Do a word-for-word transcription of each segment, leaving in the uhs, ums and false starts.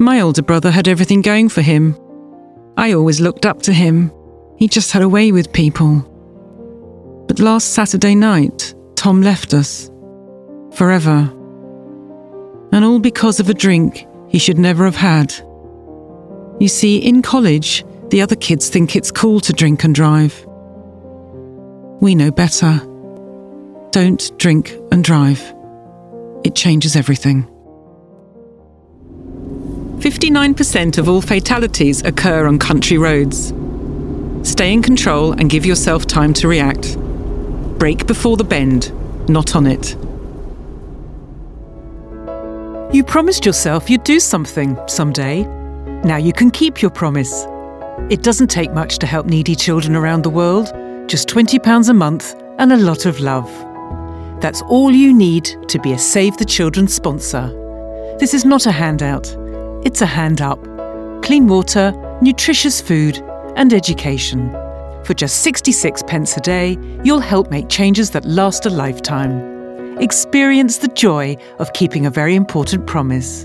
My older brother had everything going for him. I always looked up to him. He just had a way with people. But last Saturday night, Tom left us. Forever. And all because of a drink he should never have had. You see, in college, the other kids think it's cool to drink and drive. We know better. Don't drink and drive. It changes everything. fifty-nine percent of all fatalities occur on country roads. Stay in control and give yourself time to react. Brake before the bend, not on it. You promised yourself you'd do something someday. Now you can keep your promise. It doesn't take much to help needy children around the world. Just twenty pounds a month and a lot of love. That's all you need to be a Save the Children sponsor. This is not a handout. It's a hand up. Clean water, nutritious food and education. For just sixty-six pence a day, you'll help make changes that last a lifetime. Experience the joy of keeping a very important promise.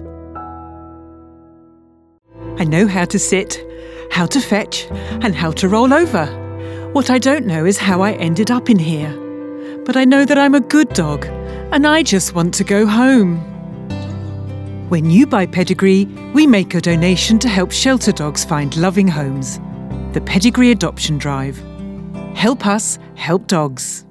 I know how to sit, how to fetch, and how to roll over. What I don't know is how I ended up in here. But I know that I'm a good dog, and I just want to go home. When you buy Pedigree, we make a donation to help shelter dogs find loving homes. The Pedigree Adoption Drive. Help us help dogs.